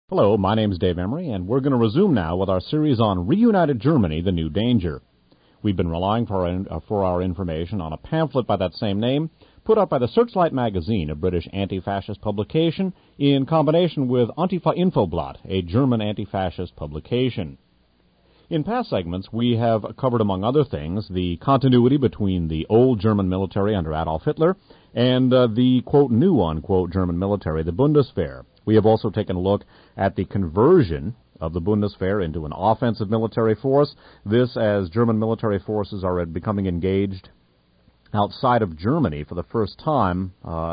Hello, my name is Dave Emery, and we're going to resume now with our series on Reunited Germany, The New Danger. We've been relying for our information on a pamphlet by that same name, put out by the Searchlight magazine, a British anti-fascist publication, in combination with Antifa Infoblatt, a German anti-fascist publication. In past segments, we have covered, among other things, the continuity between the old German military under Adolf Hitler and the, quote, new, unquote, German military, the Bundeswehr. We have also taken a look at the conversion of the Bundeswehr into an offensive military force. This as German military forces are becoming engaged outside of Germany for the first time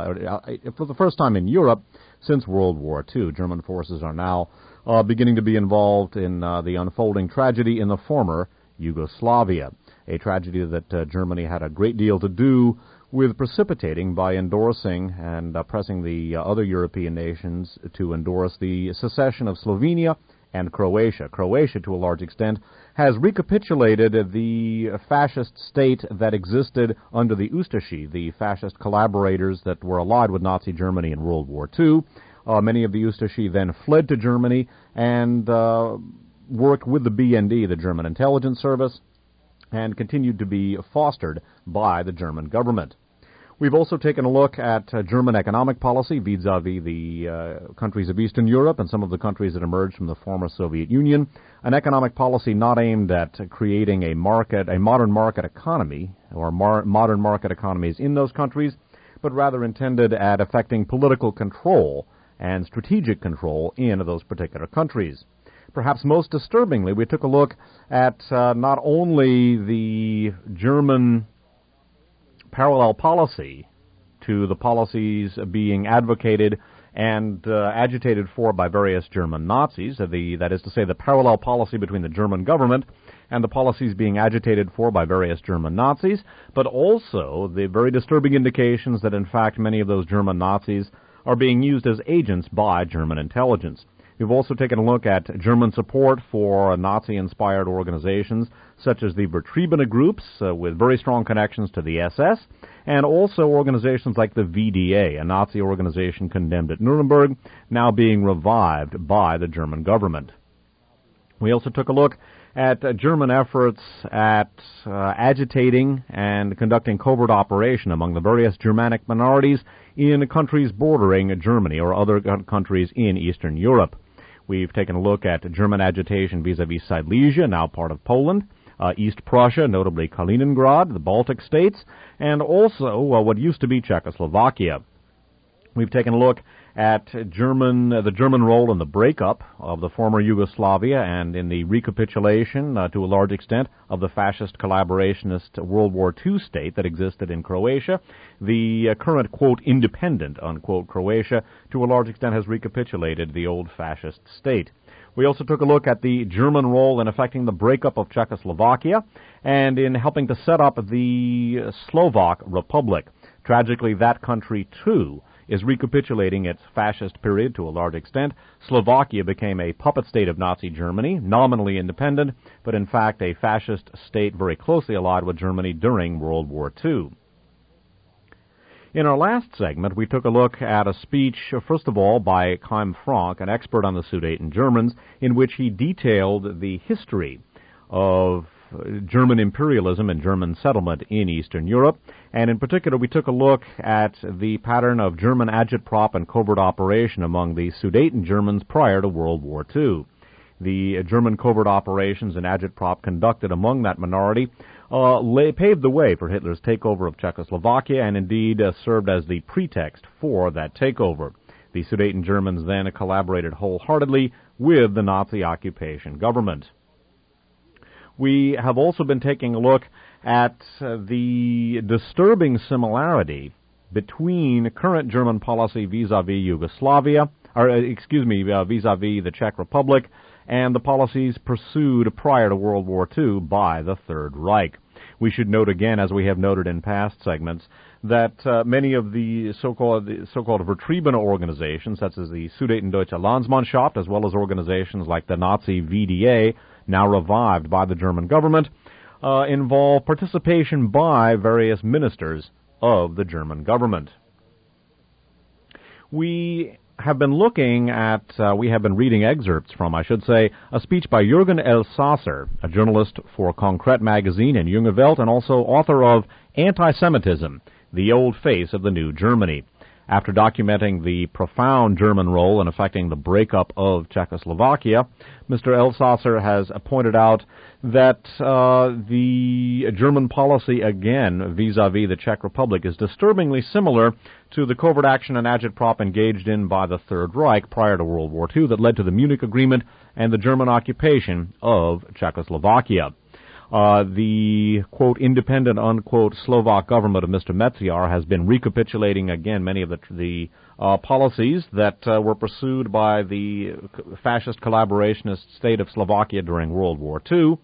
in Europe since World War II. German forces are now beginning to be involved in the unfolding tragedy in the former Yugoslavia, a tragedy that Germany had a great deal to do with precipitating by endorsing and pressing the other European nations to endorse the secession of Slovenia and Croatia. Croatia, to a large extent, has recapitulated the fascist state that existed under the Ustashi, the fascist collaborators that were allied with Nazi Germany in World War II. Many of the Ustashi then fled to Germany and worked with the BND, the German intelligence service, and continued to be fostered by the German government. We've also taken a look at German economic policy vis-a-vis the countries of Eastern Europe and some of the countries that emerged from the former Soviet Union, an economic policy not aimed at creating a modern market economy or modern market economies in those countries, but rather intended at effecting political control and strategic control in those particular countries. Perhaps most disturbingly, we took a look at not only the German parallel policy to the policies being advocated and agitated for by various German Nazis, that is to say, the parallel policy between the German government and the policies being agitated for by various German Nazis, but also the very disturbing indications that, in fact, many of those German Nazis are being used as agents by German intelligence. We've also taken a look at German support for Nazi-inspired organizations such as the Vertriebene groups with very strong connections to the SS, and also organizations like the VDA, a Nazi organization condemned at Nuremberg, now being revived by the German government. We also took a look at German efforts at agitating and conducting covert operation among the various Germanic minorities in countries bordering Germany or other countries in Eastern Europe. We've taken a look at German agitation vis-a-vis Silesia, now part of Poland, East Prussia, notably Kaliningrad, the Baltic states, and also what used to be Czechoslovakia. We've taken a look at the German role in the breakup of the former Yugoslavia and in the recapitulation, to a large extent, of the fascist collaborationist World War II state that existed in Croatia. The current, quote, independent, unquote, Croatia, to a large extent, has recapitulated the old fascist state. We also took a look at the German role in effecting the breakup of Czechoslovakia and in helping to set up the Slovak Republic. Tragically, that country, too, is recapitulating its fascist period to a large extent. Slovakia became a puppet state of Nazi Germany, nominally independent, but in fact a fascist state very closely allied with Germany during World War II. In our last segment, we took a look at a speech, first of all, by Chaim Frank, an expert on the Sudeten Germans, in which he detailed the history of German imperialism and German settlement in Eastern Europe, and in particular we took a look at the pattern of German agitprop and covert operation among the Sudeten Germans prior to World War II. The German covert operations and agitprop conducted among that minority paved the way for Hitler's takeover of Czechoslovakia and indeed served as the pretext for that takeover. The Sudeten Germans then collaborated wholeheartedly with the Nazi occupation government. We have also been taking a look at the disturbing similarity between current German policy vis-a-vis Yugoslavia, vis-a-vis the Czech Republic, and the policies pursued prior to World War II by the Third Reich. We should note again, as we have noted in past segments, that many of the so-called Vertriebene organizations, such as the Sudetendeutsche Landsmannschaft, as well as organizations like the Nazi VDA, now revived by the German government, involve participation by various ministers of the German government. We have been looking at, we have been reading excerpts from, I should say, a speech by Jürgen Elsasser, a journalist for Konkret magazine in Junge Welt and also author of Anti-Semitism, the Old Face of the New Germany. After documenting the profound German role in affecting the breakup of Czechoslovakia, Mr. Elsasser has pointed out that the German policy, again, vis-a-vis the Czech Republic, is disturbingly similar to the covert action and agitprop engaged in by the Third Reich prior to World War II that led to the Munich Agreement and the German occupation of Czechoslovakia. The, quote, independent, unquote, Slovak government of Mr. Metziar has been recapitulating again many of the policies that were pursued by the fascist collaborationist state of Slovakia during World War II.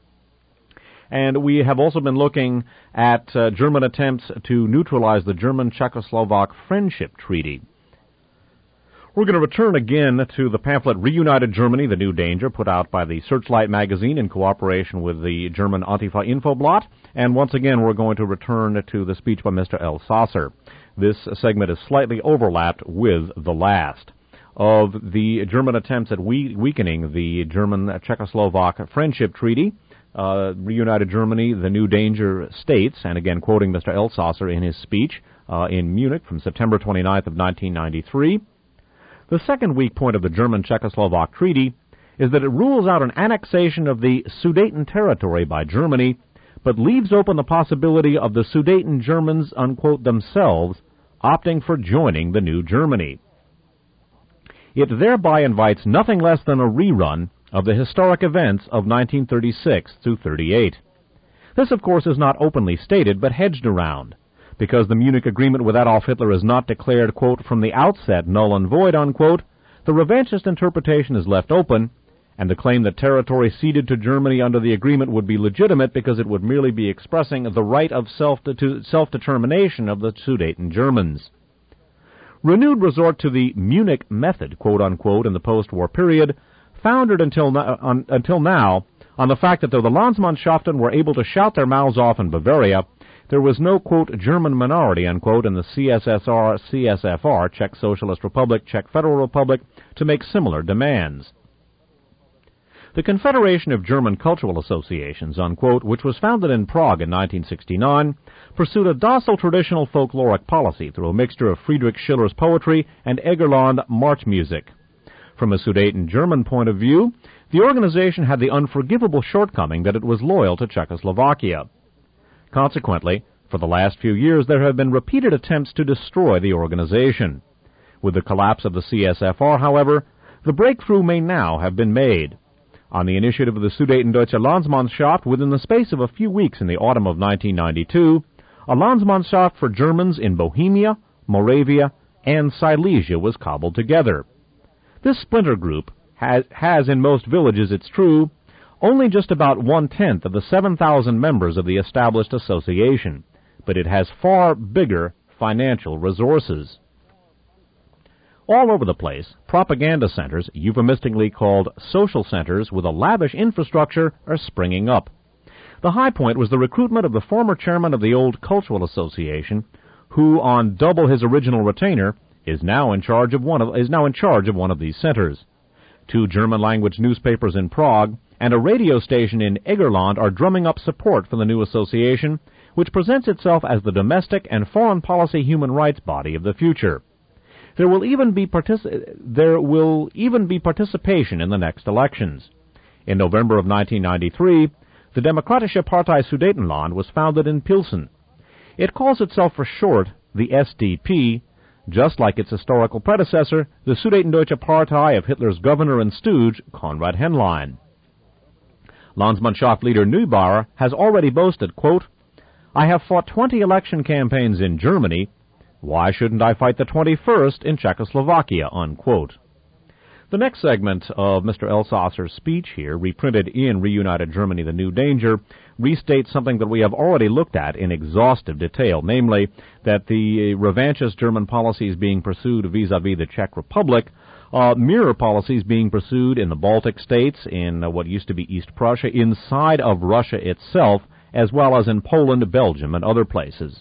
And we have also been looking at German attempts to neutralize the German-Czechoslovak Friendship Treaty. We're going to return again to the pamphlet Reunited Germany, The New Danger, put out by the Searchlight magazine in cooperation with the German Antifa Infoblatt. And once again, we're going to return to the speech by Mr. Elsasser. This segment is slightly overlapped with the last. Of the German attempts at weakening the German-Czechoslovak Friendship Treaty, Reunited Germany, The New Danger states, and again quoting Mr. Elsasser in his speech in Munich from September 29th of 1993, the second weak point of the German-Czechoslovak Treaty is that it rules out an annexation of the Sudeten territory by Germany, but leaves open the possibility of the Sudeten Germans, unquote, themselves opting for joining the new Germany. It thereby invites nothing less than a rerun of the historic events of 1936 through 38. This, of course, is not openly stated, but hedged around. Because the Munich Agreement with Adolf Hitler is not declared, quote, from the outset null and void, unquote, the revanchist interpretation is left open, and the claim that territory ceded to Germany under the agreement would be legitimate because it would merely be expressing the right of self-determination of the Sudeten Germans. Renewed resort to the Munich method, quote unquote, in the post-war period, founded until now on the fact that though the Landsmannschaften were able to shout their mouths off in Bavaria, there was no, quote, German minority, unquote, in the CSSR, CSFR, Czech Socialist Republic, Czech Federal Republic, to make similar demands. The Confederation of German Cultural Associations, unquote, which was founded in Prague in 1969, pursued a docile traditional folkloric policy through a mixture of Friedrich Schiller's poetry and Egerland march music. From a Sudeten German point of view, the organization had the unforgivable shortcoming that it was loyal to Czechoslovakia. Consequently, for the last few years there have been repeated attempts to destroy the organization. With the collapse of the CSFR, however, the breakthrough may now have been made. On the initiative of the Sudetendeutsche Landsmannschaft, within the space of a few weeks in the autumn of 1992, a Landsmannschaft for Germans in Bohemia, Moravia, and Silesia was cobbled together. This splinter group has in most villages, it's true, only just about 1/10 of the 7,000 members of the established association, but it has far bigger financial resources. All over the place, propaganda centers, euphemistically called social centers with a lavish infrastructure, are springing up. The high point was the recruitment of the former chairman of the old Cultural Association, who, on double his original retainer, is now in charge of one of these centers. 2 German-language newspapers in Prague and a radio station in Egerland are drumming up support for the new association, which presents itself as the domestic and foreign policy human rights body of the future. There will even be participation in the next elections. In November of 1993, the Demokratische Partei Sudetenland was founded in Pilsen. It calls itself for short the SDP, just like its historical predecessor, the Sudetendeutsche Partei of Hitler's governor and stooge, Konrad Henlein. Landsmannschaft leader Neubauer has already boasted, quote, I have fought 20 election campaigns in Germany. Why shouldn't I fight the 21st in Czechoslovakia, unquote. The next segment of Mr. Elsasser's speech here, reprinted in Reunited Germany, The New Danger, restates something that we have already looked at in exhaustive detail, namely that the revanchist German policies being pursued vis-a-vis the Czech Republic mirror policies being pursued in the Baltic states, in what used to be East Prussia, inside of Russia itself, as well as in Poland, Belgium, and other places.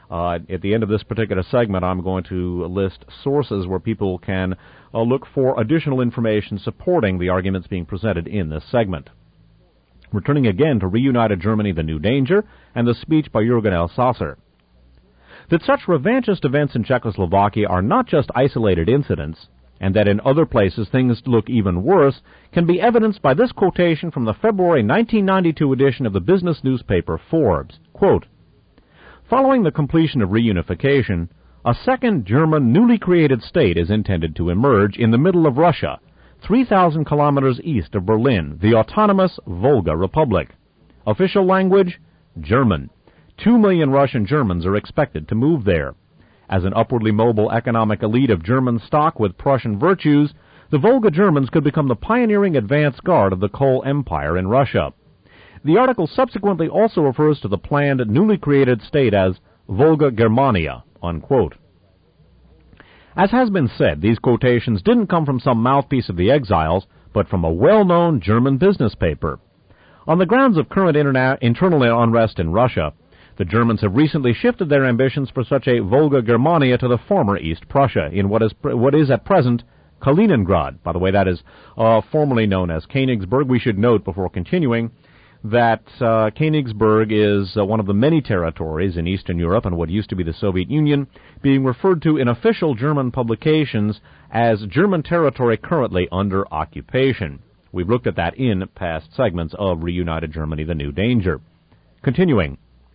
At the end of this particular segment, I'm going to list sources where people can look for additional information supporting the arguments being presented in this segment. Returning again to Reunited Germany, the New Danger, and the speech by Jürgen Elsässer. That such revanchist events in Czechoslovakia are not just isolated incidents, and that in other places things look even worse, can be evidenced by this quotation from the February 1992 edition of the business newspaper Forbes. Quote, "Following the completion of reunification, a second German newly created state is intended to emerge in the middle of Russia, 3,000 kilometers east of Berlin, the autonomous Volga Republic. Official language, German. 2 million Russian Germans are expected to move there. As an upwardly mobile economic elite of German stock with Prussian virtues, the Volga Germans could become the pioneering advance guard of the coal empire in Russia." The article subsequently also refers to the planned newly created state as Volga Germania, unquote. As has been said, these quotations didn't come from some mouthpiece of the exiles, but from a well-known German business paper. On the grounds of current internal unrest in Russia, the Germans have recently shifted their ambitions for such a Volga Germania to the former East Prussia, in what is at present Kaliningrad. By the way, that is formerly known as Königsberg. We should note before continuing that Königsberg is one of the many territories in Eastern Europe and what used to be the Soviet Union, being referred to in official German publications as German territory currently under occupation. We've looked at that in past segments of Reunited Germany, the New Danger. Continuing.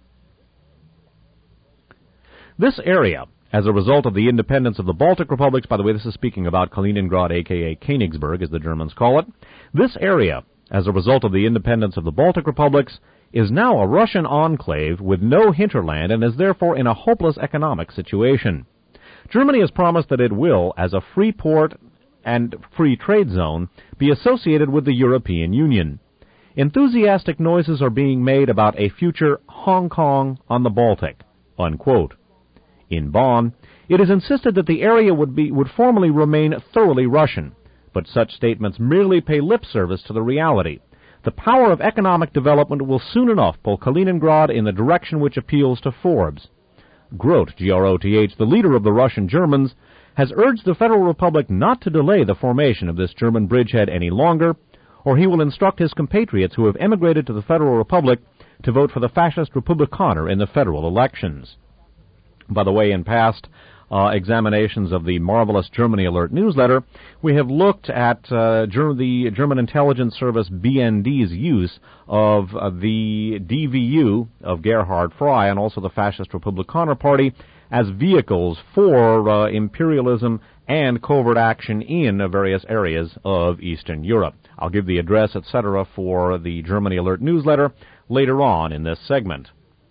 This area, as a result of the independence of the Baltic republics, by the way, this is speaking about Kaliningrad, a.k.a. Königsberg, as the Germans call it, this area, as a result of the independence of the Baltic republics, is now a Russian enclave with no hinterland and is therefore in a hopeless economic situation. Germany has promised that it will, as a free port and free trade zone, be associated with the European Union. Enthusiastic noises are being made about a future Hong Kong on the Baltic, unquote. In Bonn, it is insisted that the area would formally remain thoroughly Russian, but such statements merely pay lip service to the reality. The power of economic development will soon enough pull Kaliningrad in the direction which appeals to Forbes. Groth, G-R-O-T-H, the leader of the Russian Germans, has urged the Federal Republic not to delay the formation of this German bridgehead any longer, or he will instruct his compatriots who have emigrated to the Federal Republic to vote for the fascist Republikaner in the federal elections. By the way, in past examinations of the marvelous Germany Alert newsletter, we have looked at the German intelligence service BND's use of the DVU of Gerhard Frey and also the fascist Republikaner Party as vehicles for imperialism and covert action in various areas of Eastern Europe. I'll give the address, etc., for the Germany Alert newsletter later on in this segment.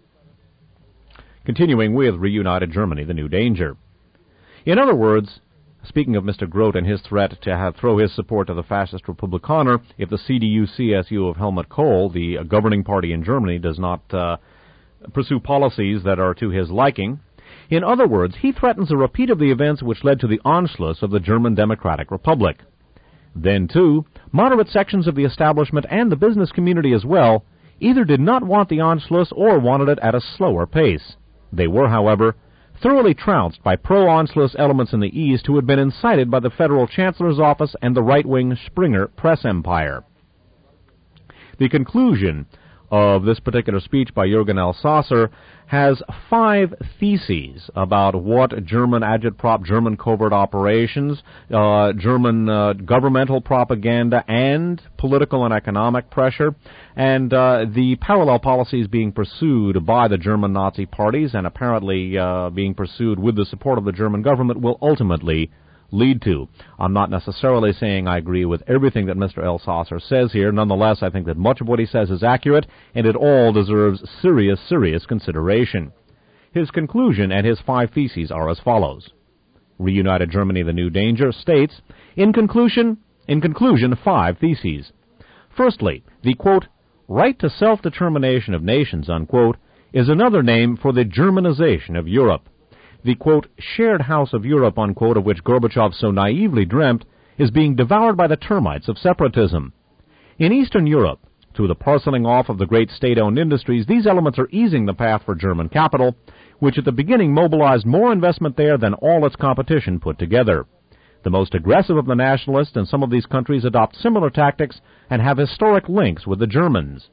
Continuing with Reunited Germany, the New Danger. In other words, speaking of Mr. Groth and his threat to throw his support to the fascist Republikaner if the CDU-CSU of Helmut Kohl, the governing party in Germany, does not pursue policies that are to his liking. In other words, he threatens a repeat of the events which led to the Anschluss of the German Democratic Republic. Then, too, moderate sections of the establishment and the business community as well either did not want the Anschluss or wanted it at a slower pace. They were, however, thoroughly trounced by pro-Anschluss elements in the East who had been incited by the Federal Chancellor's Office and the right-wing Springer press empire. The conclusion of this particular speech by Jürgen Elsässer has 5 theses about what German agitprop, German covert operations, German governmental propaganda, and political and economic pressure, and the parallel policies being pursued by the German Nazi parties and apparently being pursued with the support of the German government will ultimately lead to. I'm not necessarily saying I agree with everything that Mr. Elsässer says here. Nonetheless, I think that much of what he says is accurate, and it all deserves serious consideration. His conclusion and his 5 theses are as follows. Reunited Germany, the New Danger states, in conclusion, 5 theses. Firstly, the, quote, right to self-determination of nations, unquote, is another name for the Germanization of Europe. The, quote, shared house of Europe, unquote, of which Gorbachev so naively dreamt, is being devoured by the termites of separatism. In Eastern Europe, Through the parceling off of the great state-owned industries, these elements are easing the path for German capital, which at the beginning mobilized more investment there than all its competition put together. The most aggressive of the nationalists in some of these countries adopt similar tactics and have historic links with the Germans.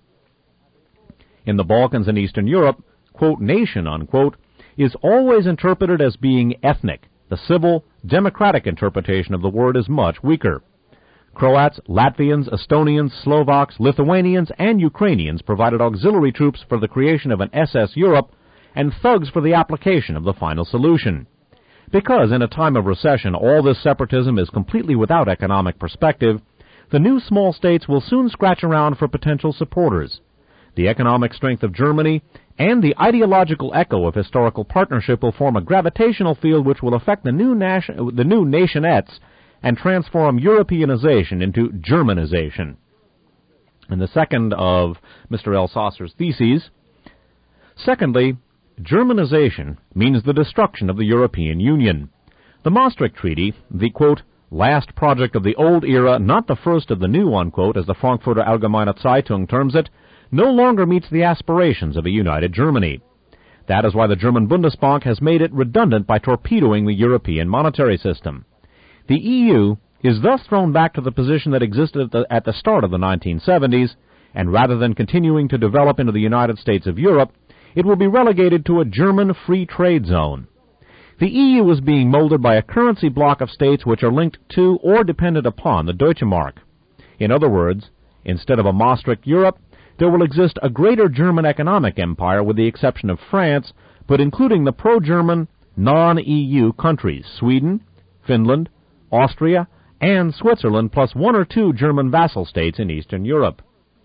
In the Balkans and Eastern Europe, quote, nation, unquote, is always interpreted as being ethnic. The civil, democratic interpretation of the word is much weaker. Croats, Latvians, Estonians, Slovaks, Lithuanians, and Ukrainians provided auxiliary troops for the creation of an SS Europe and thugs for the application of the final solution. Because in a time of recession all this separatism is completely without economic perspective, the new small states will soon scratch around for potential supporters. The economic strength of Germany and the ideological echo of historical partnership will form a gravitational field which will affect the new nationettes and transform Europeanization into Germanization. And the second of Mr. Elsasser's theses, secondly, Germanization means the destruction of the European Union. The Maastricht Treaty, the, quote, last project of the old era, not the first of the new, unquote, as the Frankfurter Allgemeine Zeitung terms it, no longer meets the aspirations of a united Germany. That is why the German Bundesbank has made it redundant by torpedoing the European monetary system. The EU is thus thrown back to the position that existed at the start of the 1970s, and rather than continuing to develop into the United States of Europe, it will be relegated to a German free trade zone. The EU is being molded by a currency bloc of states which are linked to or dependent upon the Deutsche Mark. In other words, instead of a Maastricht Europe, there will exist a greater German economic empire with the exception of France, but including the pro-German, non-EU countries, Sweden, Finland, Austria, and Switzerland, plus one or two German vassal states in Eastern Europe.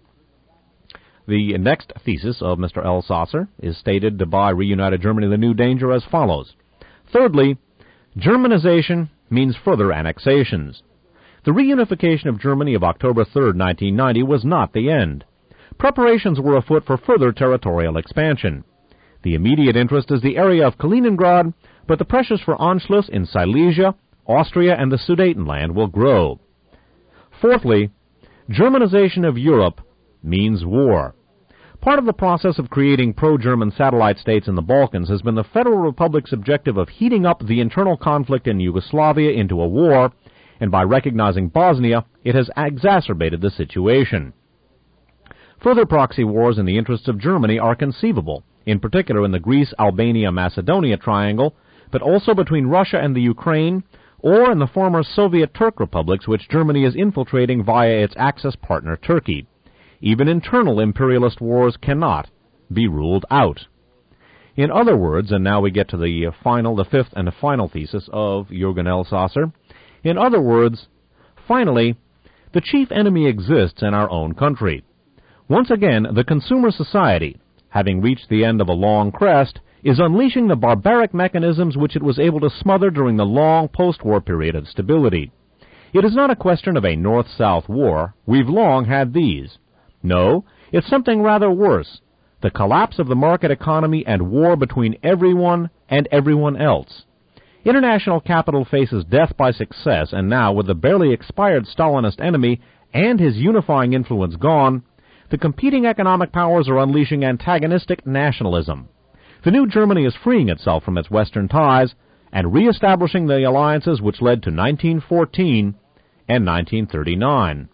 The next thesis of Mr. Elsasser is stated by Reunited Germany, the New Danger, as follows. Thirdly, Germanization means further annexations. The reunification of Germany of October 3, 1990 was not the end. Preparations were afoot for further territorial expansion. The immediate interest is the area of Kaliningrad, but the pressures for Anschluss in Silesia, Austria, and the Sudetenland will grow. Fourthly, Germanization of Europe means war. Part of the process of creating pro-German satellite states in the Balkans has been the Federal Republic's objective of heating up the internal conflict in Yugoslavia into a war, and by recognizing Bosnia, it has exacerbated the situation. Further proxy wars in the interests of Germany are conceivable, in particular in the Greece-Albania-Macedonia triangle, but also between Russia and the Ukraine, or in the former Soviet Turk republics which Germany is infiltrating via its Axis partner Turkey. Even internal imperialist wars cannot be ruled out. In other words, and now we get to the fifth and final thesis of Jürgen Elsasser, in other words, finally, the chief enemy exists in our own country. Once again, the consumer society, having reached the end of a long crest, is unleashing the barbaric mechanisms which it was able to smother during the long post-war period of stability. It is not a question of a North-South war. We've long had these. No, it's something rather worse, the collapse of the market economy and war between everyone and everyone else. International capital faces death by success, and now, with the barely expired Stalinist enemy and his unifying influence gone, the competing economic powers are unleashing antagonistic nationalism. The new Germany is freeing itself from its Western ties and reestablishing the alliances which led to 1914 and 1939.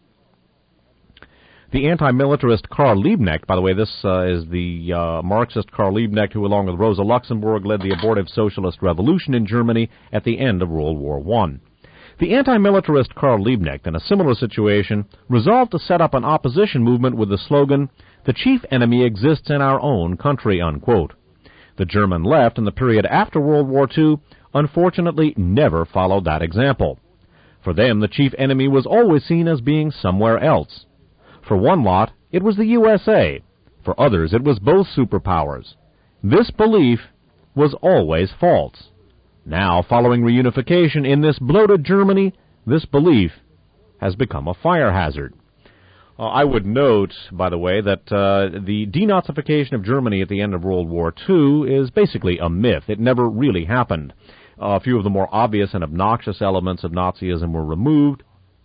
The anti-militarist Karl Liebknecht, by the way, this is the Marxist Karl Liebknecht who, along with Rosa Luxemburg, led the abortive socialist revolution in Germany at the end of World War I. The anti-militarist Karl Liebknecht, in a similar situation, resolved to set up an opposition movement with the slogan, "The chief enemy exists in our own country," unquote. The German left in the period after World War II unfortunately never followed that example. For them, the chief enemy was always seen as being somewhere else. For one lot, it was the USA. For others, it was both superpowers. This belief was always false. Now, following reunification in this bloated Germany, this belief has become a fire hazard. I would note, by the way, that the denazification of Germany at the end of World War II is basically a myth. It never really happened. A few of the more obvious and obnoxious elements of Nazism were removed,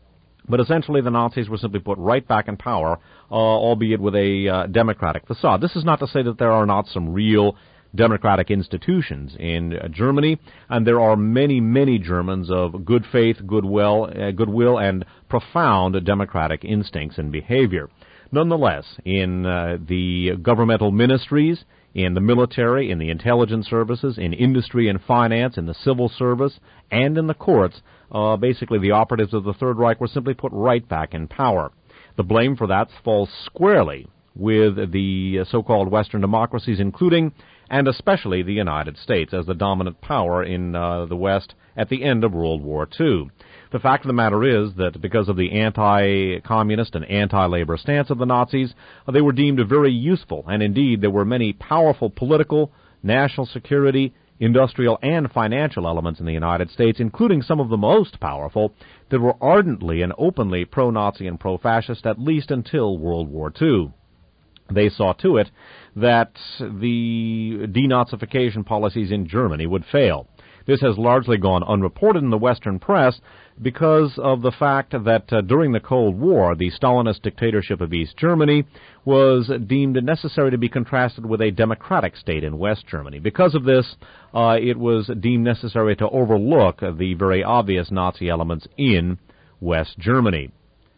But essentially, the Nazis were simply put right back in power, albeit with a democratic facade. This is not to say that there are not some real democratic institutions in Germany, and there are many, many Germans of good faith, goodwill, and profound democratic instincts and behavior. Nonetheless, in the governmental ministries, in the military, in the intelligence services, in industry and finance, in the civil service, and in the courts, basically the operatives of the Third Reich were simply put right back in power. The blame for that falls squarely with the so-called Western democracies, including and especially the United States as the dominant power in the West at the end of World War II. The fact of the matter is that because of the anti-communist and anti-labor stance of the Nazis, they were deemed very useful, and indeed there were many powerful political, national security, industrial, and financial elements in the United States, including some of the most powerful, that were ardently and openly pro-Nazi and pro-fascist at least until World War II. They saw to it that the denazification policies in Germany would fail. This has largely gone unreported in the Western press because of the fact that during the Cold War, the Stalinist dictatorship of East Germany was deemed necessary to be contrasted with a democratic state in West Germany. Because of this, it was deemed necessary to overlook the very obvious Nazi elements in West Germany.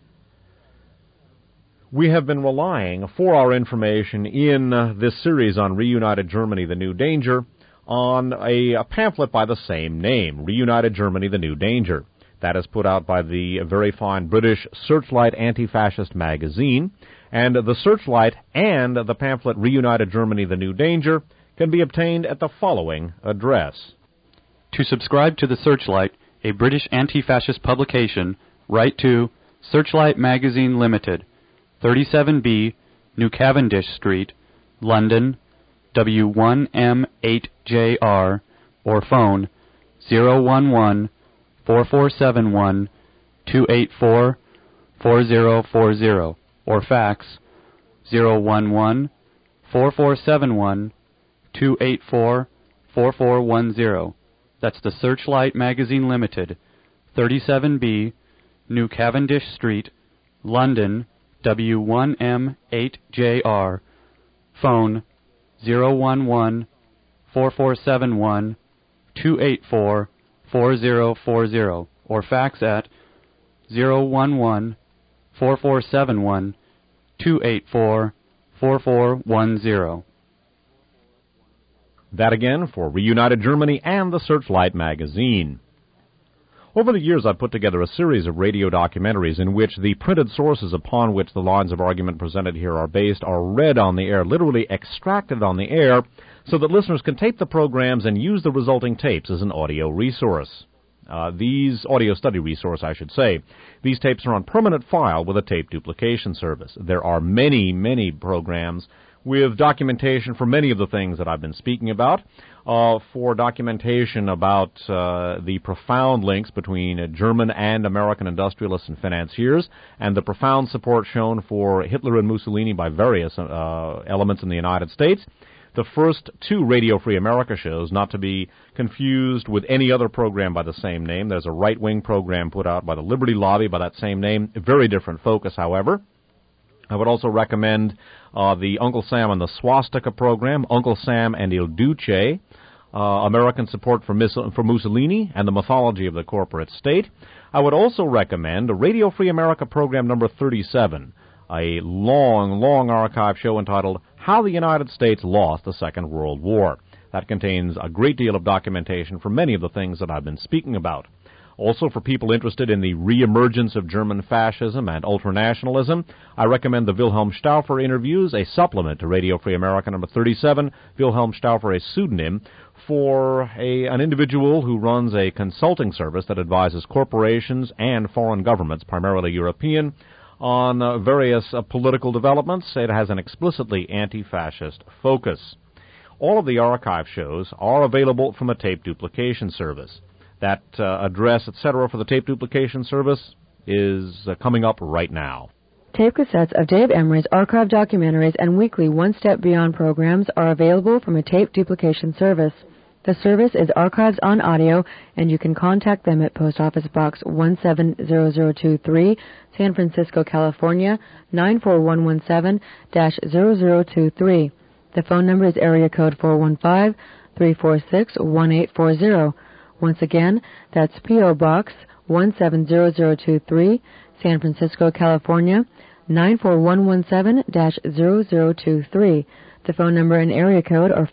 We have been relying for our information in this series on Reunited Germany, The New Danger, on a pamphlet by the same name, Reunited Germany, The New Danger. That is put out by the very fine British Searchlight Anti-Fascist magazine, and the Searchlight and the pamphlet Reunited Germany, The New Danger can be obtained at the following address. To subscribe to the Searchlight, a British anti-fascist publication, write to Searchlight Magazine Limited, 37B, New Cavendish Street, London, W1M8JR, or phone 011-4471-284-4040, or fax 011-4471-284-4410. That's the Searchlight Magazine Limited, 37B, New Cavendish Street, London, W1M8JR, phone 011-4471-284-4040, or fax at 011-4471-284-4410. That again for Reunited Germany and the Searchlight magazine. Over the years, I've put together a series of radio documentaries in which the printed sources upon which the lines of argument presented here are based are read on the air, literally extracted on the air, so that listeners can tape the programs and use the resulting tapes as an audio resource. These audio study resource, I should say. These tapes are on permanent file with a tape duplication service. There are many, many programs with documentation for many of the things that I've been speaking about, for documentation about the profound links between German and American industrialists and financiers, and the profound support shown for Hitler and Mussolini by various elements in the United States. The first two Radio Free America shows, not to be confused with any other program by the same name. There's a right-wing program put out by the Liberty Lobby by that same name. A very different focus, however. I would also recommend the Uncle Sam and the Swastika program, Uncle Sam and Il Duce, American Support for Mussolini, and the Mythology of the Corporate State. I would also recommend Radio Free America program number 37, a long, long archive show entitled How the United States Lost the Second World War. That contains a great deal of documentation for many of the things that I've been speaking about. Also, for people interested in the reemergence of German fascism and ultranationalism, I recommend the Wilhelm Stauffer interviews, a supplement to Radio Free America number 37. Wilhelm Stauffer, a pseudonym for an individual who runs a consulting service that advises corporations and foreign governments, primarily European, on various political developments. It has an explicitly anti-fascist focus. All of the archive shows are available from a tape duplication service. That address, etc., for the tape duplication service is coming up right now. Tape cassettes of Dave Emory's archive documentaries and weekly One Step Beyond programs are available from a tape duplication service. The service is Archives on Audio, and you can contact them at Post Office Box 170023, San Francisco, California, 94117-0023. The phone number is area code 415-346-1840. Once again, that's P.O. Box 170023, San Francisco, California, 94117-0023. The phone number and area code are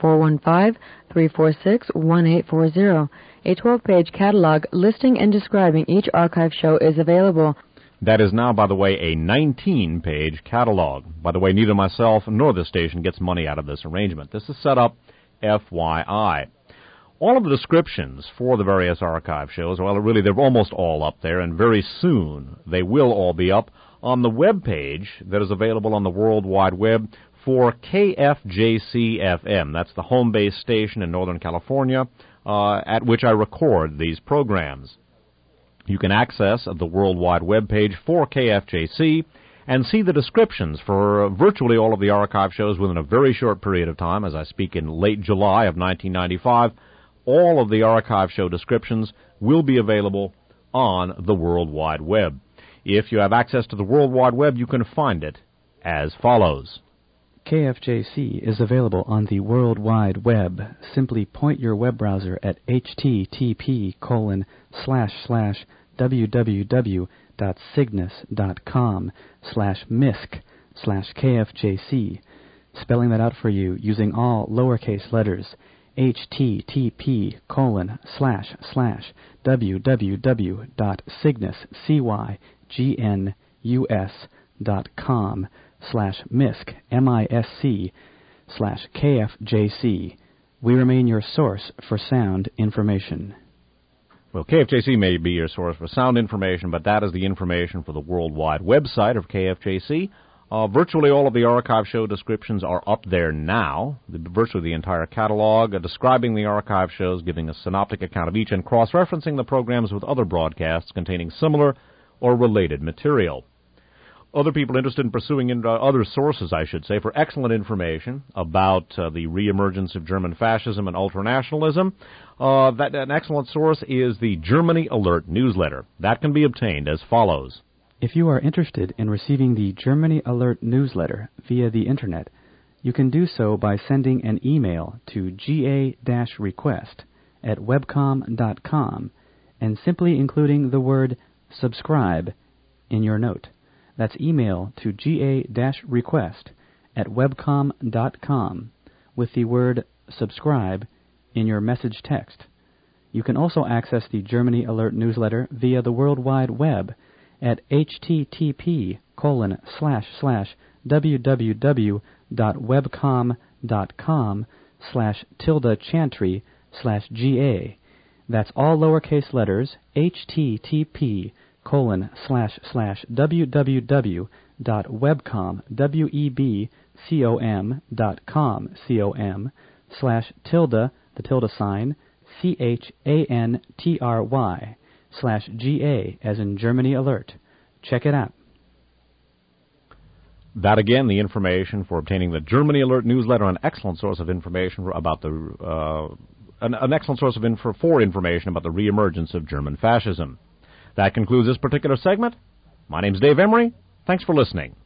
415-346-1840. A 12-page catalog listing and describing each archive show is available. That is now, by the way, a 19-page catalog. By the way, neither myself nor the station gets money out of this arrangement. This is set up FYI. All of the descriptions for the various archive shows, well, really, they're almost all up there, and very soon they will all be up on the web page that is available on the World Wide Web for KFJC-FM. That's the home base station in Northern California at which I record these programs. You can access the World Wide Web page for KFJC and see the descriptions for virtually all of the archive shows within a very short period of time. As I speak in late July of 1995, all of the archive show descriptions will be available on the World Wide Web. If you have access to the World Wide Web, you can find it as follows. KFJC is available on the World Wide Web. Simply point your web browser at http://www.cygnus.com/misc/KFJC. Spelling that out for you using all lowercase letters. http://www.cygnus.com/misc/KFJC. We remain your source for sound information. Well, KFJC may be your source for sound information, but that is the information for the worldwide website of KFJC. Virtually all of the archive show descriptions are up there now, virtually the entire catalog, describing the archive shows, giving a synoptic account of each, and cross-referencing the programs with other broadcasts containing similar or related material. Other people interested in pursuing other sources, I should say, for excellent information about the reemergence of German fascism and ultranationalism, an excellent source is the Germany Alert newsletter. That can be obtained as follows. If you are interested in receiving the Germany Alert newsletter via the Internet, you can do so by sending an email to ga-request@webcom.com and simply including the word subscribe in your note. That's email to ga-request@webcom.com with the word subscribe in your message text. You can also access the Germany Alert newsletter via the World Wide Web at http://www.webcom.com/tilde-chantry/ga. That's all lowercase letters, http://www.webcom.com/ga as in Germany Alert. Check it out. That again, the information for obtaining the Germany Alert newsletter, an excellent source of information about the an excellent source of information about the reemergence of German fascism. That concludes this particular segment. My name's Dave Emery. Thanks for listening.